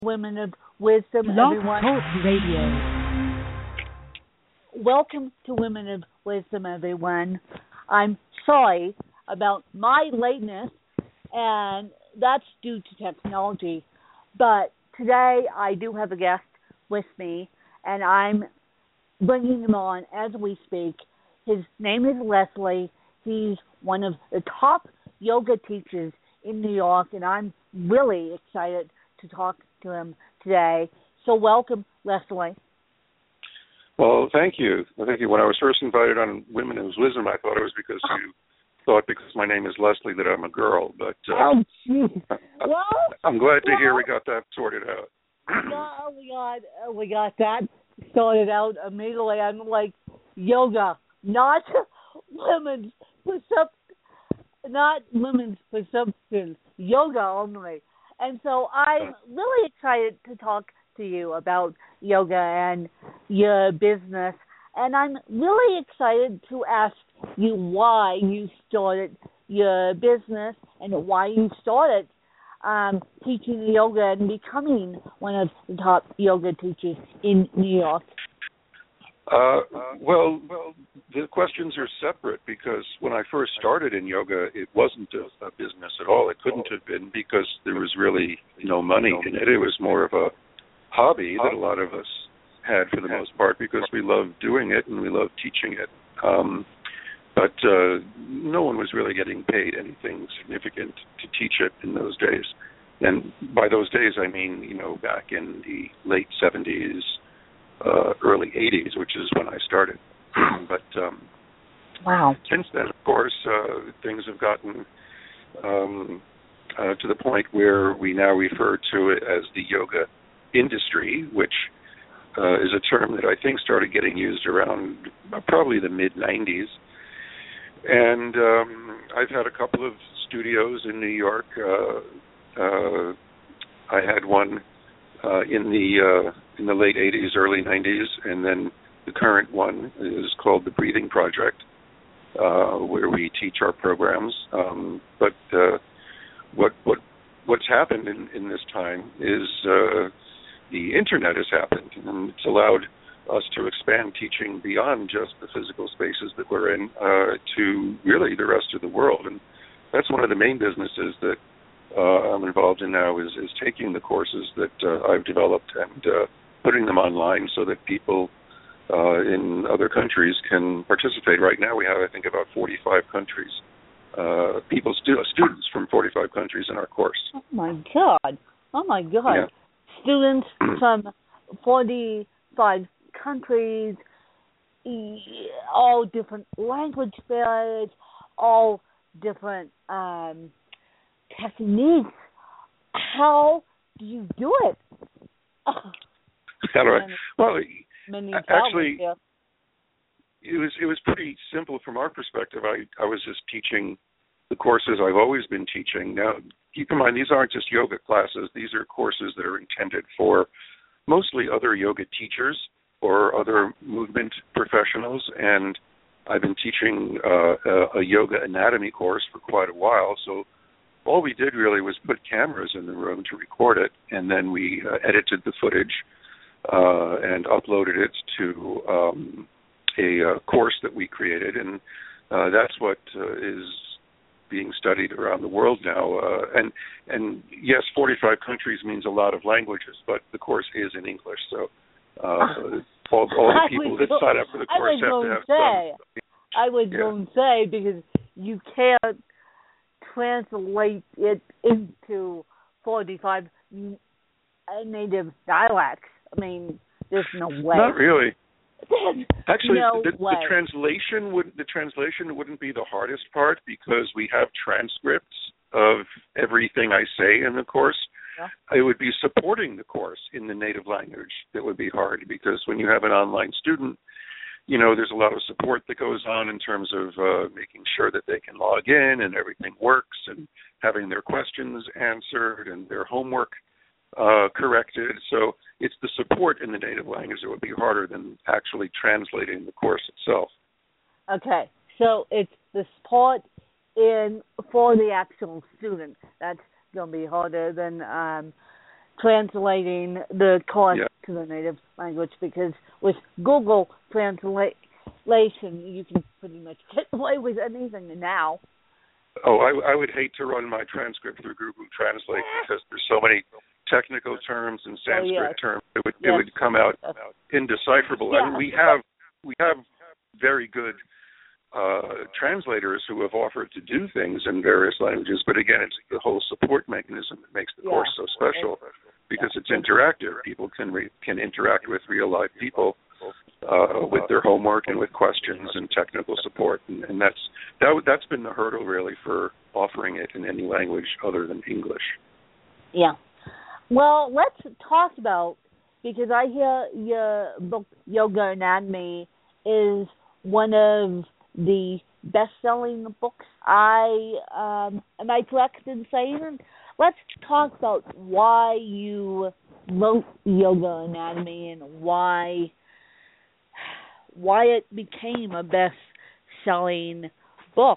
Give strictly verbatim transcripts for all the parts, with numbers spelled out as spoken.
Women of Wisdom, Blog everyone. Talk Radio. Welcome to Women of Wisdom, everyone. I'm sorry about my lateness, and that's due to technology. But today I do have a guest with me, and I'm bringing him on as we speak. His name is Leslie. He's one of the top yoga teachers in New York, and I'm really excited to talk to him today. So welcome, Leslie. Well, thank you. Thank you. When I was first invited on Women of Wisdom, I thought it was because you thought because my name is Leslie that I'm a girl. But uh, oh, geez. Well, I'm glad to well, hear we got that sorted out. well, we got uh, we got that sorted out immediately. I'm like yoga, not women's perception, not women's perception, yoga only. And so I'm really excited to talk to you about yoga and your business. And I'm really excited to ask you why you started your business and why you started um, teaching yoga and becoming one of the top yoga teachers in New York. Uh, well, well, the questions are separate because when I first started in yoga, it wasn't a, a business at all. It couldn't have been because there was really no money in it. It was more of a hobby that a lot of us had for the most part because we loved doing it and we loved teaching it. Um, but uh, no one was really getting paid anything significant to teach it in those days. And by those days, I mean, you know, back in the late seventies, Uh, early eighties, which is when I started. but um, wow. Since then, of course, uh, things have gotten um, uh, to the point where we now refer to it as the yoga industry, which uh, is a term that I think started getting used around probably the mid nineties. And um, I've had a couple of studios in New York. Uh, uh, I had one Uh, in the uh, in the late eighties, early nineties, and then the current one is called the Breathing Project, uh, where we teach our programs. Um, but uh, what what what's happened in, in this time is uh, the internet has happened, and it's allowed us to expand teaching beyond just the physical spaces that we're in uh, to really the rest of the world, and that's one of the main businesses that Uh, I'm involved in now is, is taking the courses that uh, I've developed and uh, putting them online so that people uh, in other countries can participate. Right now we have, I think, about forty-five countries, uh, people, stu- students from forty-five countries in our course. Oh, my God. Oh, my God. Yeah. Students from forty-five countries, all different language barriers, all different um techniques. How do you do it? How do I? Well, many actually, yeah. it was it was pretty simple from our perspective. I, I was just teaching the courses I've always been teaching. Now, keep in mind, these aren't just yoga classes. These are courses that are intended for mostly other yoga teachers or other movement professionals. And I've been teaching uh, a, a yoga anatomy course for quite a while, so all we did really was put cameras in the room to record it, and then we uh, edited the footage uh, and uploaded it to um, a uh, course that we created, and uh, that's what uh, is being studied around the world now. Uh, and and yes, forty-five countries means a lot of languages, but the course is in English, so uh, all, all the people that sign up for the course have to have say, some. I would Yeah. go and say, because you can't translate it into forty-five native dialects. I mean, there's no way. Not really. Actually, no the, way. the translation would the translation wouldn't be the hardest part because we have transcripts of everything I say in the course. Yeah. It would be supporting the course in the native language that would be hard because when you have an online student, you know, there's a lot of support that goes on in terms of uh, making sure that they can log in and everything works and having their questions answered and their homework uh, corrected. So it's the support in the native language that would be harder than actually translating the course itself. Okay, so it's the support in for the actual student that's going to be harder than um, translating the course Yeah. to the native language, because with Google Translation, you can pretty much get away with anything now. Oh, I, I would hate to run my transcript through Google Translate because there's so many technical terms and Sanskrit oh, yes. terms. It would yes. it would come out indecipherable. Yeah. I mean, we have we have very good uh, translators who have offered to do things in various languages, but again, it's the whole support mechanism that makes the yeah. course so special because it's interactive. People can re- can interact with real life people uh, with their homework and with questions and technical support, and, and that's that that's been the hurdle really for offering it in any language other than English. Yeah. Well, let's talk about, because I hear your book Yoga Anatomy is one of the best-selling books. I um, am I correct in saying? Let's talk about why you wrote Yoga Anatomy and why why it became a best-selling book.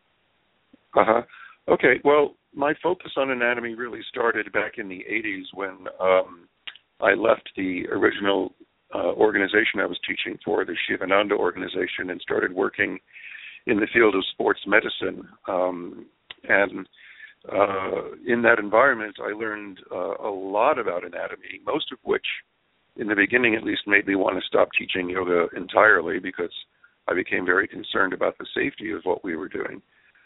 Uh huh. Okay. Well, my focus on anatomy really started back in the eighties when um, I left the original uh, organization I was teaching for, the Shivananda organization, and started working in the field of sports medicine. Um, and uh, in that environment, I learned uh, a lot about anatomy, most of which, in the beginning at least, made me want to stop teaching yoga entirely because I became very concerned about the safety of what we were doing.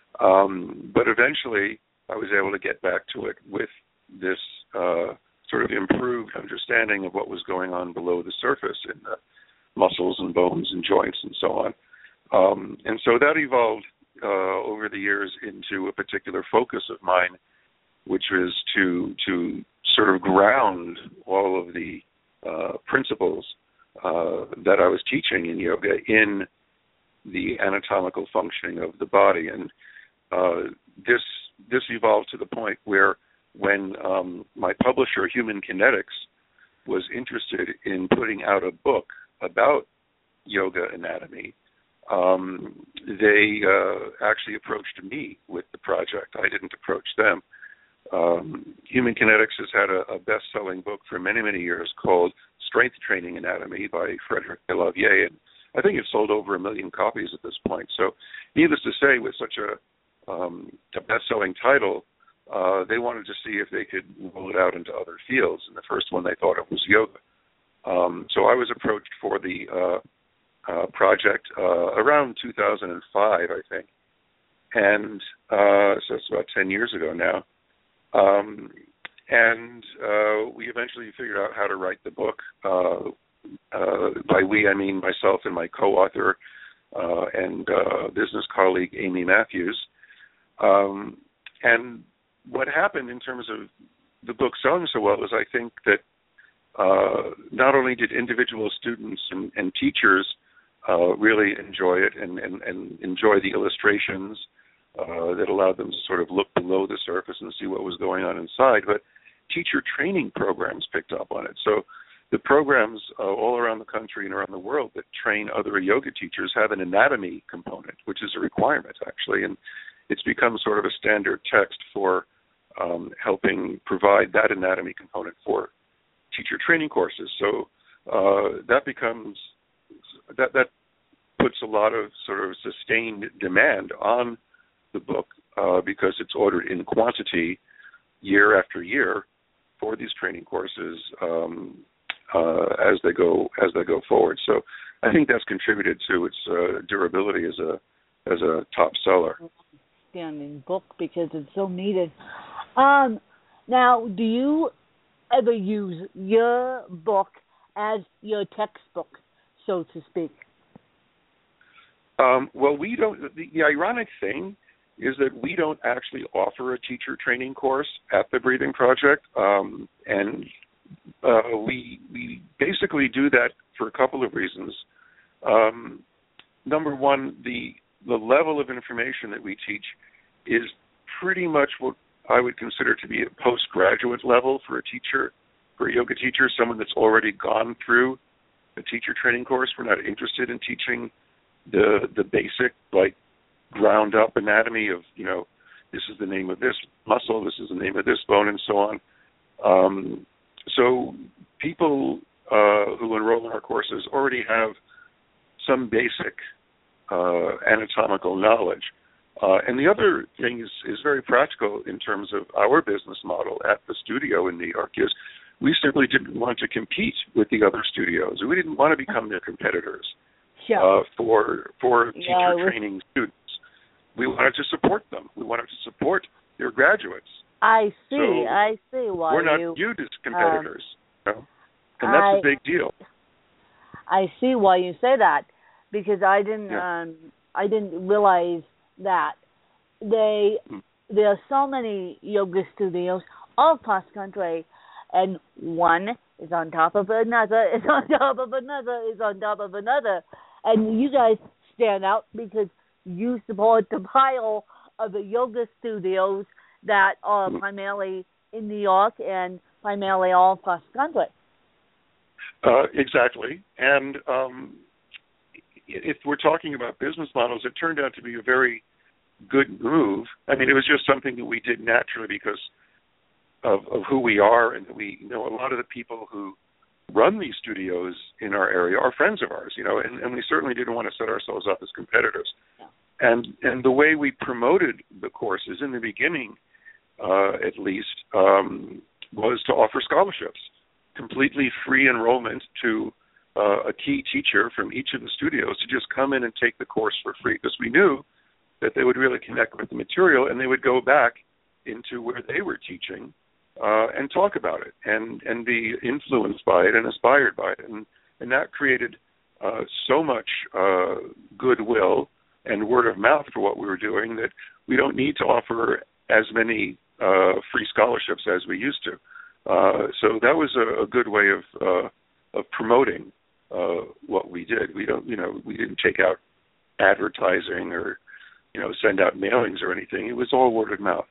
Um, but eventually, I was able to get back to it with this uh, sort of improved understanding of what was going on below the surface in the muscles and bones and joints and so on. Um, and so that evolved uh, over the years into a particular focus of mine, which was to to sort of ground all of the uh, principles uh, that I was teaching in yoga in the anatomical functioning of the body. And uh, this this evolved to the point where when um, my publisher, Human Kinetics, was interested in putting out a book about yoga anatomy, um, they uh, actually approached me with the project. I didn't approach them. Um, Human Kinetics has had a, a best-selling book for many, many years called Strength Training Anatomy by Frederick Delavier, and I think it's sold over a million copies at this point. So needless to say, with such a Um, a best-selling title, uh, they wanted to see if they could roll it out into other fields. And the first one they thought of was yoga. Um, so I was approached for the uh, uh, project uh, around two thousand five, I think. And uh, so it's about ten years ago now. Um, and uh, we eventually figured out how to write the book. Uh, uh, by we, I mean myself and my co-author uh, and uh, business colleague, Amy Matthews. Um, and what happened in terms of the book selling so well is I think that uh, not only did individual students and, and teachers uh, really enjoy it and, and, and enjoy the illustrations uh, that allowed them to sort of look below the surface and see what was going on inside, but teacher training programs picked up on it. So the programs uh, all around the country and around the world that train other yoga teachers have an anatomy component, which is a requirement, actually, and it's become sort of a standard text for um, helping provide that anatomy component for teacher training courses. So uh, that becomes that that puts a lot of sort of sustained demand on the book uh, because it's ordered in quantity year after year for these training courses um, uh, as they go as they go forward. So I think that's contributed to its uh, durability as a as a top seller. Standing book because it's so needed. Um, now, do you ever use your book as your textbook, so to speak? Um, well, we don't. The, the ironic thing is that we don't actually offer a teacher training course at the Breathing Project, um, and uh, we we basically do that for a couple of reasons. Um, number one, the the level of information that we teach is pretty much what I would consider to be a postgraduate level for a teacher, for a yoga teacher, someone that's already gone through a teacher training course. We're not interested in teaching the the basic, like, ground up anatomy of, you know, this is the name of this muscle, this is the name of this bone, and so on. Um, so people uh, who enroll in our courses already have some basic uh, anatomical knowledge. Uh, and the other thing is, is very practical in terms of our business model at the studio in New York is we simply didn't want to compete with the other studios. We didn't want to become their competitors Sure. uh, for for teacher Yeah, we- training students. We wanted to support them. We wanted to support their graduates. I see. So I see why We're not you. viewed as competitors, um, you know? And that's I- a big deal. I see why you say that, because I didn't. Yeah. Um, I didn't realize that they. Mm. There are so many yoga studios all across the country, and one is on top of another, is on top of another, is on top of another, and you guys stand out because you support the pile of the yoga studios that are Mm. primarily in New York and primarily all across the country. Uh, exactly. And um, if we're talking about business models, it turned out to be a very good move. I mean, it was just something that we did naturally because of, of who we are, and we you know a lot of the people who run these studios in our area are friends of ours, you know, and, and we certainly didn't want to set ourselves up as competitors. Yeah. And and the way we promoted the courses in the beginning, uh, at least, um, was to offer scholarships, completely free enrollment to uh, a key teacher from each of the studios to just come in and take the course for free, because we knew that they would really connect with the material and they would go back into where they were teaching uh, and talk about it and, and be influenced by it and inspired by it. And, and that created uh, so much uh, goodwill and word of mouth for what we were doing that we don't need to offer as many uh, free scholarships as we used to. Uh, so that was a, a good way of uh, of promoting uh, what we did. We don't, you know, we didn't take out advertising or, you know, send out mailings or anything. It was all word of mouth.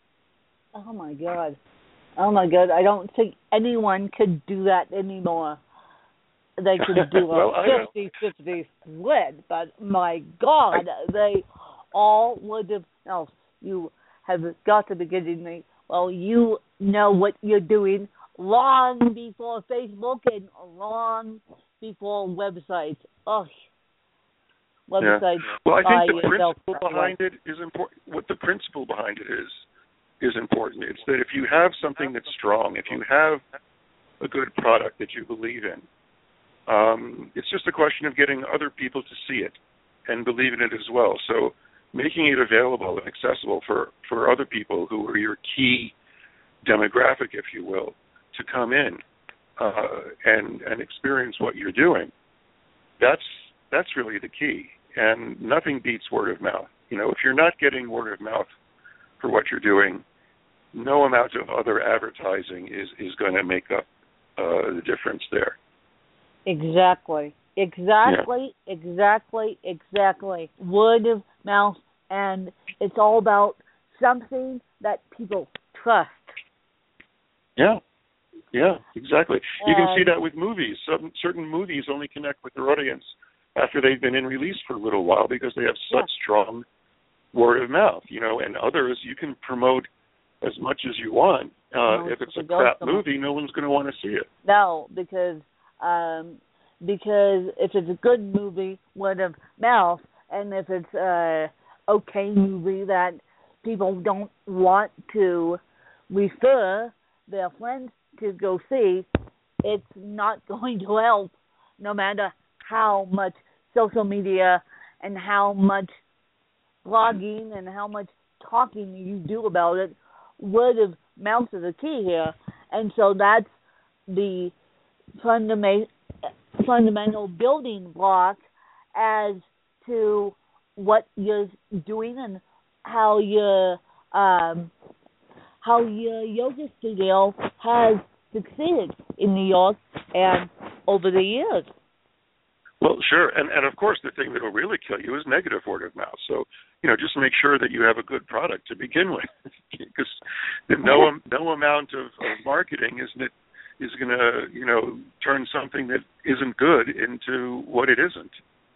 Oh my God. Oh my God. I don't think anyone could do that anymore. They could do well, a fifty-fifty split, but my God, I, they all would have. No, you have got to be kidding me. Well, you know what you're doing long before Facebook and long before websites. Oh, websites. Yeah. Well, I think the yourself. principle behind it is important. What the principle behind it is is important. It's that if you have something that's strong, if you have a good product that you believe in, um, it's just a question of getting other people to see it and believe in it as well. So making it available and accessible for, for other people who are your key demographic, if you will, to come in uh, and and experience what you're doing. That's that's really the key. And nothing beats word of mouth. You know, if you're not getting word of mouth for what you're doing, no amount of other advertising is, is going to make up uh, the difference there. Exactly. Exactly, yeah. exactly, exactly. Word of mouth, and it's all about something that people trust. Yeah, yeah, exactly. And you can see that with movies. Some certain movies only connect with their audience after they've been in release for a little while because they have such yeah. strong word of mouth, you know, and others you can promote as much as you want. Uh, no, if it's a crap movie, no one's going to want to see it. No, because um, because if it's a good movie, word of mouth, and if it's a okay movie that people don't want to refer their friends to go see, it's not going to help, no matter how much social media and how much blogging and how much talking you do about it. Word of mouth is the key here, and so that's the fundamental fundamental building block as to what you're doing and how your um, how your yoga studio has succeeded in New York and over the years. Well, sure, and and of course the thing that will really kill you is negative word of mouth. So, you know, just make sure that you have a good product to begin with, because no no amount of, of marketing is it is going to, you know, turn something that isn't good into what it isn't.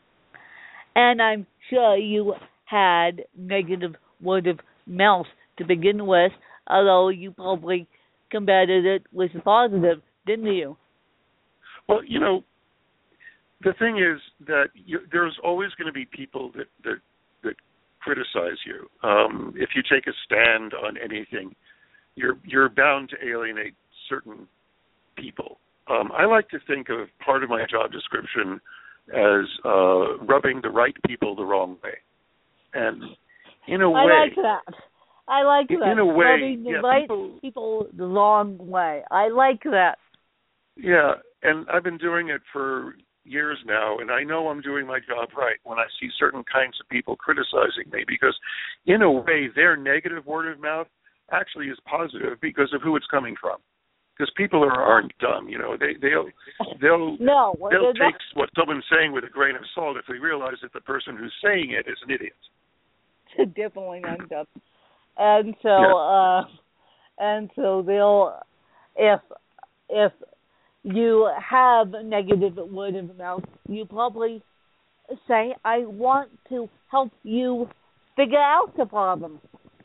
And I'm sure you had negative word of mouth to begin with, although you probably combated it with positive, didn't you? Well, you know, the thing is that you, there's always going to be people that, that, that criticize you. Um, if you take a stand on anything, you're you're bound to alienate certain people. Um, I like to think of part of my job description as uh, rubbing the right people the wrong way. And in a way... I like that. I like that. In a way, rubbing the yeah, right people, people the wrong way. I like that. Yeah, and I've been doing it for years now, and I know I'm doing my job right when I see certain kinds of people criticizing me, because in a way, their negative word of mouth actually is positive because of who it's coming from. Because people are, aren't dumb, you know. They they'll they'll no, they'll take not. what someone's saying with a grain of salt if they realize that the person who's saying it is an idiot. Definitely not dumb. And so, yeah. uh, and so they'll, if if you have negative word of mouth, you probably say, "I want to help you figure out the problem,"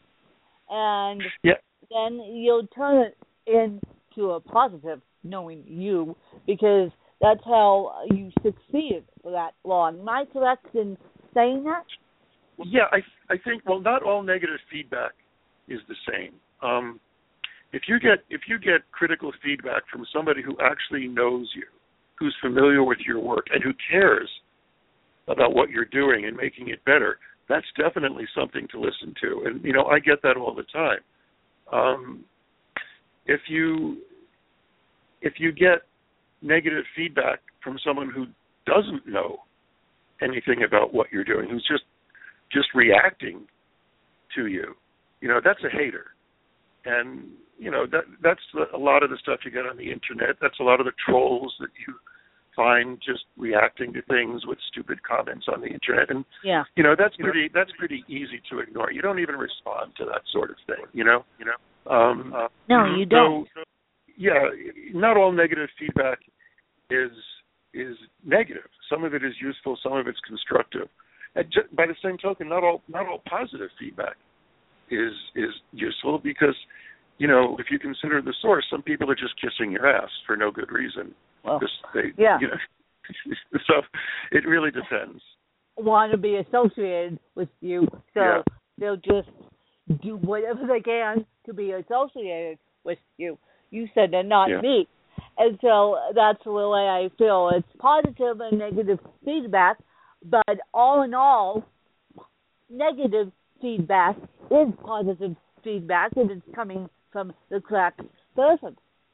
and yeah. then you'll turn it in. To a positive, knowing you, because that's how you succeeded for that long. Am I correct in saying that? Yeah, I I think well, not all negative feedback is the same. Um, if you get if you get critical feedback from somebody who actually knows you, who's familiar with your work, and who cares about what you're doing and making it better, that's definitely something to listen to. And you know, I get that all the time. Um, if you if you get negative feedback from someone who doesn't know anything about what you're doing, who's just just reacting to you, you know, that's a hater. And you know, that that's a lot of the stuff you get on the internet. That's a lot of the trolls that you find just reacting to things with stupid comments on the internet. And yeah, you know, that's pretty that's pretty easy to ignore. You don't even respond to that sort of thing. You know, you know. Um, uh, no, you don't. So, yeah, not all negative feedback is is negative. Some of it is useful. Some of it's constructive. And just, by the same token, not all not all positive feedback is is useful, because you know, if you consider the source, some people are just kissing your ass for no good reason. Well, just they, yeah. You know, so it really depends. Want to be associated with you, so yeah. they'll just do whatever they can to be associated with you. You said that, not yeah. me. And so that's the way I feel. It's positive and negative feedback, but all in all, negative feedback is positive feedback, and it's coming from the correct person.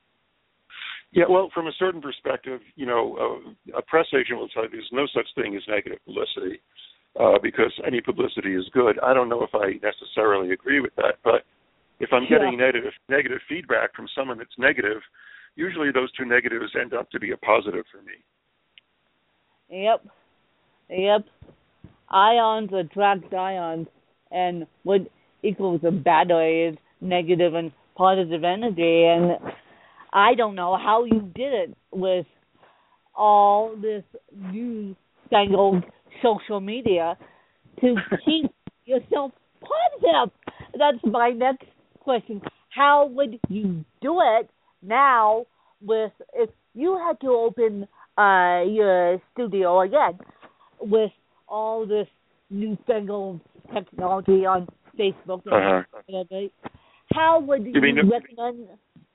Yeah, well, from a certain perspective, you know, uh, a press agent will tell you there's no such thing as negative publicity, uh, because any publicity is good. I don't know if I necessarily agree with that, but if I'm getting yeah. negative negative feedback from someone that's negative, usually those two negatives end up to be a positive for me. Yep. Yep. Ions attract ions, and what equals a battery is negative and positive energy. And I don't know how you did it with all this newfangled social media to keep yourself positive. That's my next question. How would you do it now with, if you had to open uh, your studio again with all this newfangled technology on Facebook and uh-huh. whatever, how would you, you mean recommend?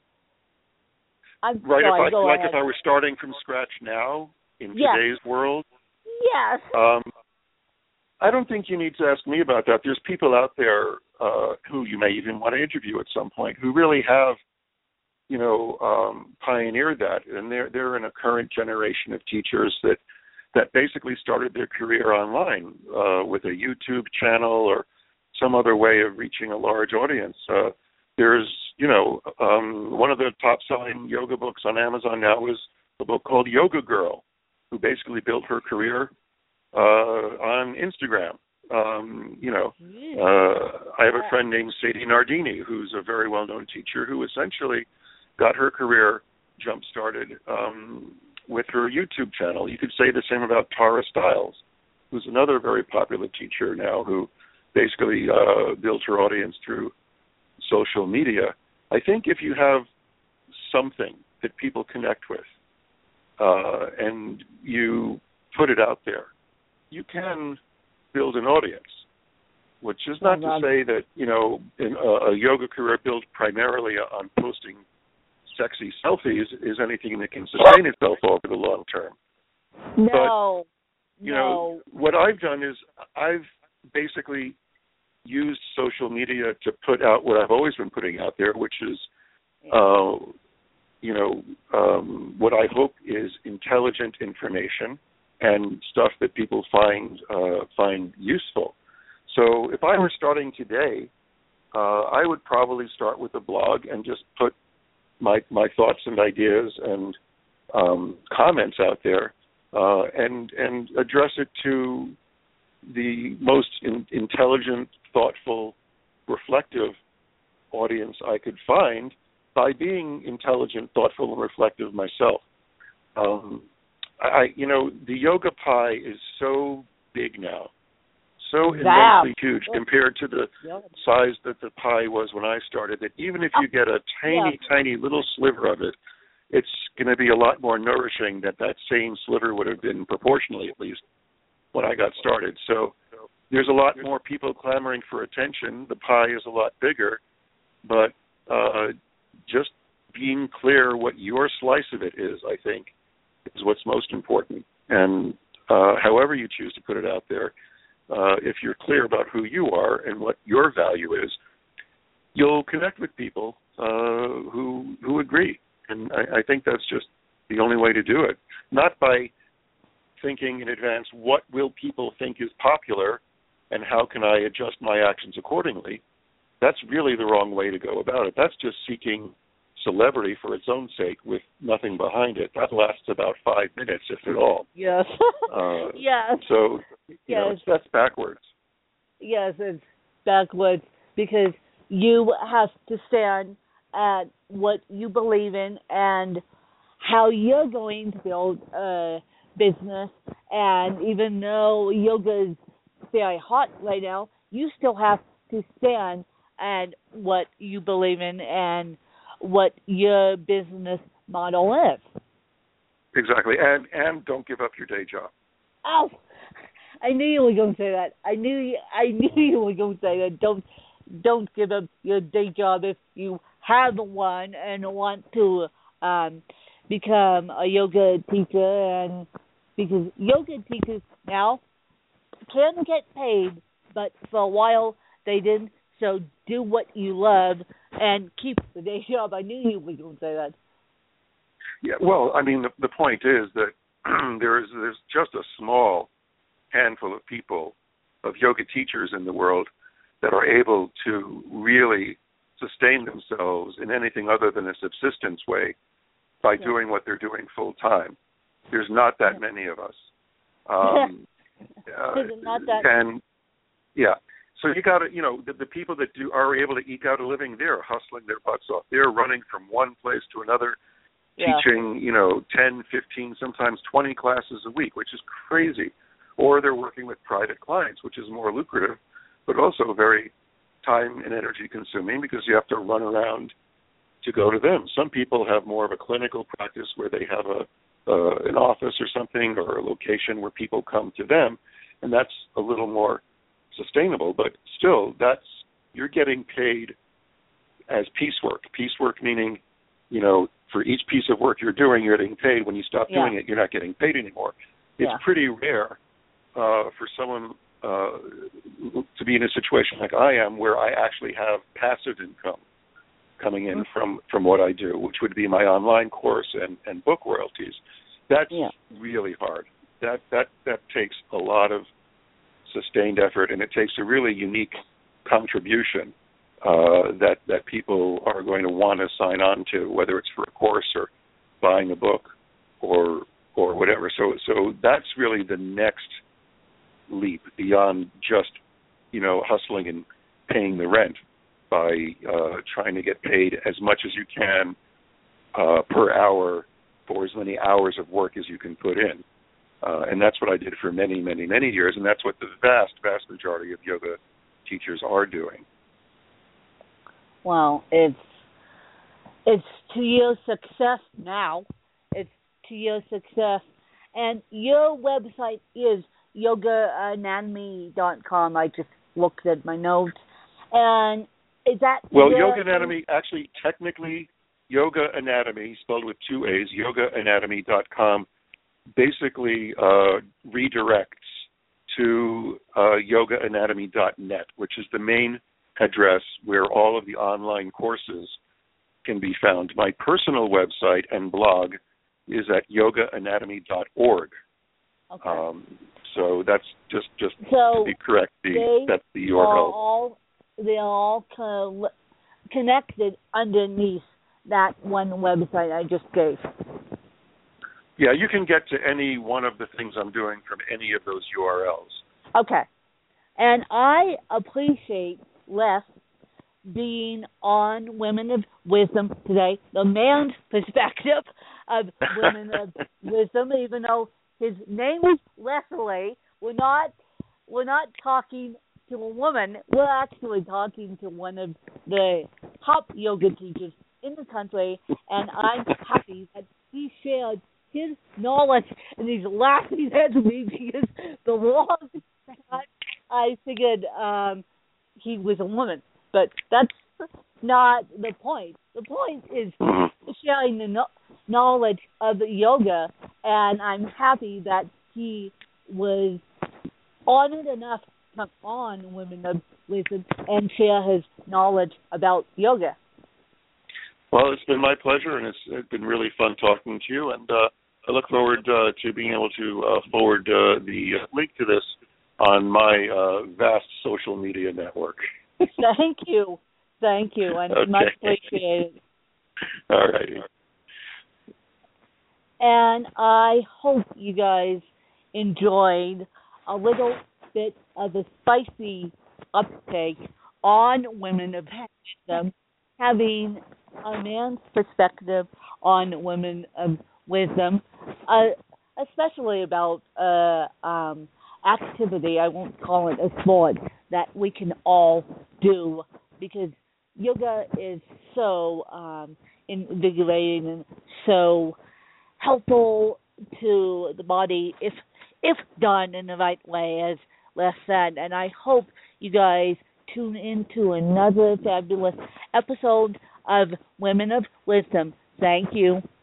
I'm right, sorry, if I, go like ahead. if I were starting from scratch now in yes. today's world? Yes. Um, I don't think you need to ask me about that. There's people out there uh, who you may even want to interview at some point who really have, you know, um, pioneered that, and they're they're in a current generation of teachers that that basically started their career online uh, with a YouTube channel or some other way of reaching a large audience. Uh, there's, you know, um, one of the top-selling yoga books on Amazon now is a book called Yoga Girl, who basically built her career uh, on Instagram. Um, you know, uh, I have a friend named Sadie Nardini, who's a very well-known teacher, who essentially got her career jump-started um, with her YouTube channel. You could say the same about Tara Stiles, who's another very popular teacher now, who basically uh, built her audience through social media. I think if you have something that people connect with, uh, and you put it out there, you can build an audience. Which is not to say that, you know, in a, a yoga career built primarily on posting sexy selfies is anything that can sustain itself over the long term. No. But, you no. know, what I've done is I've basically used social media to put out what I've always been putting out there, which is, uh, you know, um, what I hope is intelligent information and stuff that people find uh, find useful. So if I were starting today, uh, I would probably start with a blog and just put my my thoughts and ideas and um, comments out there, uh, and and address it to the most in, intelligent, thoughtful, reflective audience I could find by being intelligent, thoughtful, and reflective myself. Um, I, you know, the yoga pie is so big now. So immensely huge compared to the size that the pie was when I started, that even if you get a tiny, yeah. tiny little sliver of it, it's going to be a lot more nourishing than that same sliver would have been, proportionally at least, when I got started. So there's a lot more people clamoring for attention. The pie is a lot bigger, but uh, just being clear what your slice of it is, I think, is what's most important. And uh, however you choose to put it out there, Uh, if you're clear about who you are and what your value is, you'll connect with people uh, who who agree. And I, I think that's just the only way to do it. Not by thinking in advance, what will people think is popular and how can I adjust my actions accordingly? That's really the wrong way to go about it. That's just seeking celebrity for its own sake with nothing behind it. That lasts about five minutes, if at all. Yes. uh, yes. So, you yes. know, it's, that's backwards. Yes, it's backwards because you have to stand at what you believe in and how you're going to build a business. And even though yoga is very hot right now, you still have to stand at what you believe in and what your business model is. Exactly, and and don't give up your day job. Oh, I knew you were going to say that. I knew you, I knew you were going to say that. Don't don't give up your day job if you have one and want to um, become a yoga teacher, and because yoga teachers now can get paid, but for a while they didn't. So do what you love and keep the day job. I knew you were going to say that. Yeah, well, I mean, the, the point is that there is there's just a small handful of people, of yoga teachers in the world, that are able to really sustain themselves in anything other than a subsistence way by yeah. doing what they're doing full time. There's not that yeah. many of us. Um, uh, not that. And, yeah. So you got to, you know, the, the people that do are able to eke out a living, they're hustling their butts off. They're running from one place to another, yeah. teaching, you know, ten, fifteen, sometimes twenty classes a week, which is crazy. Or they're working with private clients, which is more lucrative, but also very time and energy consuming because you have to run around to go to them. Some people have more of a clinical practice where they have a uh, an office or something, or a location where people come to them, and that's a little more sustainable, but still, that's you're getting paid as piecework. Piecework meaning, you know, for each piece of work you're doing, you're getting paid. When you stop yeah. doing it, you're not getting paid anymore. It's yeah. pretty rare uh, for someone uh, to be in a situation like I am, where I actually have passive income coming in mm-hmm. from, from what I do, which would be my online course and, and book royalties. That's yeah. really hard. That that that takes a lot of sustained effort, and it takes a really unique contribution uh, that that people are going to want to sign on to, whether it's for a course or buying a book or or whatever. So so that's really the next leap beyond just, you know, hustling and paying the rent by uh, trying to get paid as much as you can uh, per hour for as many hours of work as you can put in. Uh, and that's what I did for many, many, many years, and that's what the vast, vast majority of yoga teachers are doing. Well, it's It's to your success now. It's to your success. And your website is yoga anatomy dot com. I just looked at my notes. And is that Well, your, Yoga Anatomy, actually, technically, Yoga Anatomy, spelled with two A's, yoga anatomy dot com, basically uh, redirects to uh, yoga anatomy dot net, which is the main address where all of the online courses can be found. My personal website and blog is at yoga anatomy dot org. Okay. Um, so that's just just so to be correct. The, they that's the U R L. Are all, they're all co- connected underneath that one website I just gave. Yeah, you can get to any one of the things I'm doing from any of those U R Ls. Okay. And I appreciate Les being on Women of Wisdom today, the man's perspective of Women of Wisdom, even though his name is Leslie. We're not we're not talking to a woman. We're actually talking to one of the top yoga teachers in the country, and I'm happy that he shared his knowledge, and he's laughing at me because the long time I figured um, he was a woman. But that's not the point. The point is sharing the no- knowledge of yoga, and I'm happy that he was honored enough to come on Women of Wisdom and share his knowledge about yoga. Well, it's been my pleasure, and it's, it's been really fun talking to you, and uh, I look forward uh, to being able to uh, forward uh, the link to this on my uh, vast social media network. Thank you. Thank you, and Okay. much appreciated. All righty. And I hope you guys enjoyed a little bit of a spicy uptake on Women of Wisdom, having a man's perspective on Women of Wisdom, uh, especially about uh, um, activity, I won't call it a sport, that we can all do, because yoga is so um, invigorating and so helpful to the body if if done in the right way, as Les said. And I hope you guys tune into another fabulous episode of Women of Wisdom. Thank you.